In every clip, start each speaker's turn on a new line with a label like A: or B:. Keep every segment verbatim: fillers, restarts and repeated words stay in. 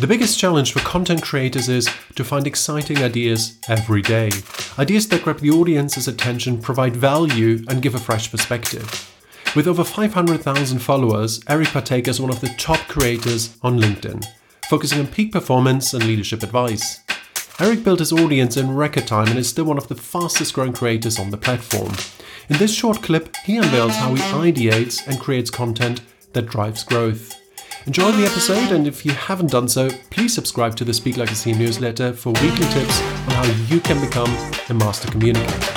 A: The biggest challenge for content creators is to find exciting ideas every day. Ideas that grab the audience's attention, provide value, and give a fresh perspective. With over five hundred thousand followers, Eric Partaker is one of the top creators on LinkedIn, focusing on peak performance and leadership advice. Eric built his audience in record time and is still one of the fastest growing creators on the platform. In this short clip, he unveils how he ideates and creates content that drives growth. Enjoy the episode, and if you haven't done so, please subscribe to the Speak Like a C E O newsletter for weekly tips on how you can become a master communicator.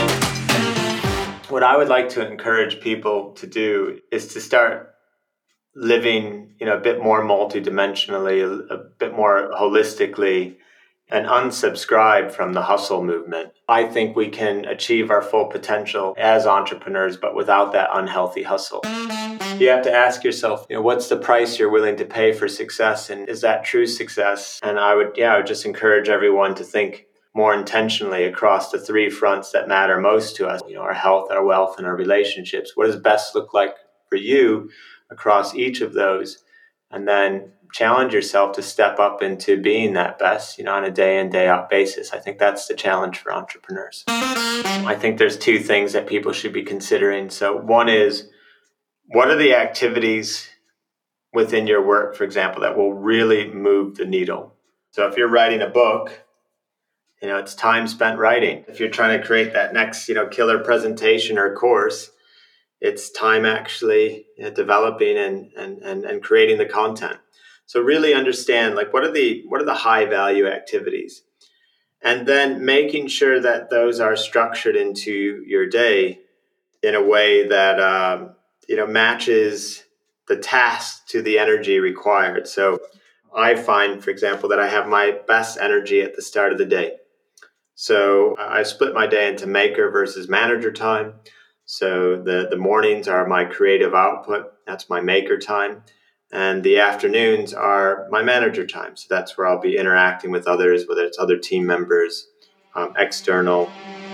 B: What I would like to encourage people to do is to start living, you know, a bit more multidimensionally, a, a bit more holistically, and unsubscribe from the hustle movement. I think we can achieve our full potential as entrepreneurs, but without that unhealthy hustle. You have to ask yourself, you know, what's the price you're willing to pay for success, and is that true success? And I would, yeah, I would just encourage everyone to think more intentionally across the three fronts that matter most to us, you know, our health, our wealth, and our relationships. What does best look like for you across each of those? And then challenge yourself to step up into being that best, you know, on a day in, day out basis. I think that's the challenge for entrepreneurs. I think there's two things that people should be considering. So one is, what are the activities within your work, for example, that will really move the needle? So if you're writing a book, you know, it's time spent writing. If you're trying to create that next, you know, killer presentation or course, it's time actually, you know, developing and, and, and, and creating the content. So really understand, like, what are the what are the high value activities? And then making sure that those are structured into your day in a way that, um, you know, matches the task to the energy required. So I find, for example, that I have my best energy at the start of the day. So I split my day into maker versus manager time. So the, the mornings are my creative output. That's my maker time. And the afternoons are my manager time. So that's where I'll be interacting with others, whether it's other team members, um, external.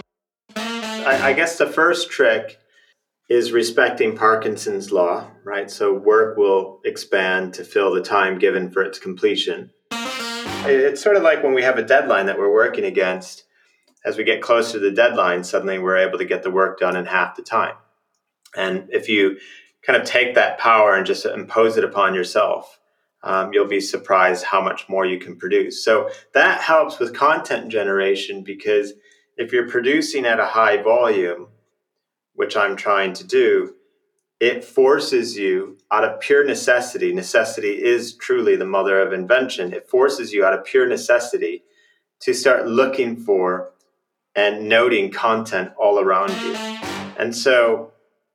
B: I, I guess the first trick is respecting Parkinson's law, right? So work will expand to fill the time given for its completion. It's sort of like when we have a deadline that we're working against. As we get closer to the deadline, suddenly we're able to get the work done in half the time. And if you kind of take that power and just impose it upon yourself, um, you'll be surprised how much more you can produce. So that helps with content generation, because if you're producing at a high volume, which I'm trying to do, it forces you out of pure necessity. Necessity is truly the mother of invention. It forces you out of pure necessity to start looking for and noting content all around you. And so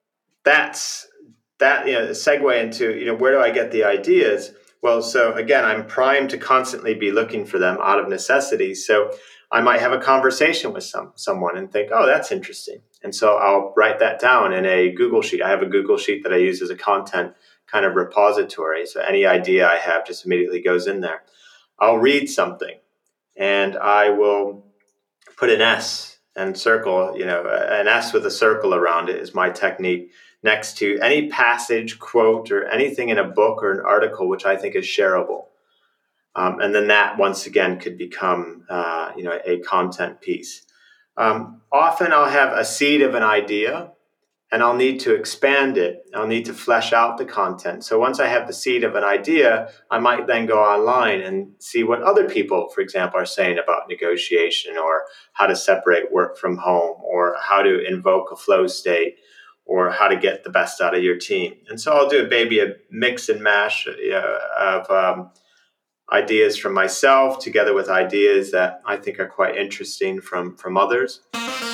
B: that's that, you know, segue into, you know, where do I get the ideas? Well, so again, I'm primed to constantly be looking for them out of necessity. So I might have a conversation with some someone and think, oh, that's interesting. And so I'll write that down in a Google Sheet. I have a Google Sheet that I use as a content kind of repository. So any idea I have just immediately goes in there. I'll read something and I will put an S and circle, you know, an S with a circle around it is my technique, next to any passage, quote, or anything in a book or an article which I think is shareable. Um, and then that, once again, could become, uh, you know, a content piece. Um, often I'll have a seed of an idea, and I'll need to expand it. I'll need to flesh out the content. So once I have the seed of an idea, I might then go online and see what other people, for example, are saying about negotiation, or how to separate work from home, or how to invoke a flow state, or how to get the best out of your team. And so I'll do maybe a mix and mash uh, of um, ideas from myself together with ideas that I think are quite interesting from, from others.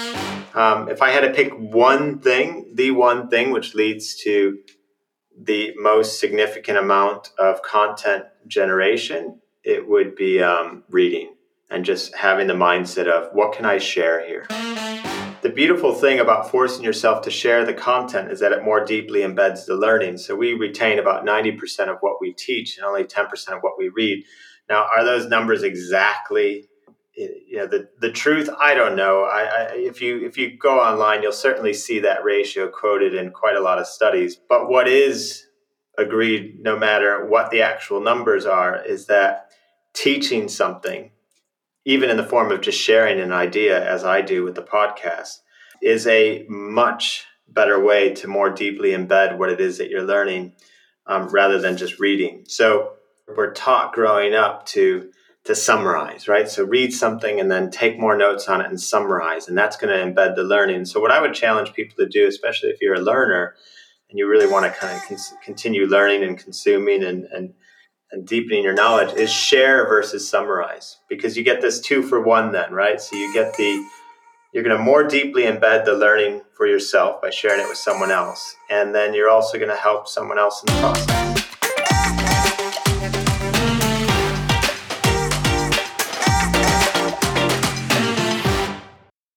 B: Um, if I had to pick one thing, the one thing which leads to the most significant amount of content generation, it would be um, reading and just having the mindset of, what can I share here? The beautiful thing about forcing yourself to share the content is that it more deeply embeds the learning. So we retain about ninety percent of what we teach and only ten percent of what we read. Now, are those numbers exactly, you know, the, the truth? I don't know. I, I, if you if you go online, you'll certainly see that ratio quoted in quite a lot of studies. But what is agreed, no matter what the actual numbers are, is that teaching something, even in the form of just sharing an idea, as I do with the podcast, is a much better way to more deeply embed what it is that you're learning, um, rather than just reading. So we're taught growing up to to summarize, right? So read something and then take more notes on it and summarize, and that's going to embed the learning. So what I would challenge people to do, especially if you're a learner and you really want to kind of con- continue learning and consuming and, and and deepening your knowledge, is share versus summarize, because you get this two for one then, right? So you get the, you're going to more deeply embed the learning for yourself by sharing it with someone else. And then you're also going to help someone else in the process.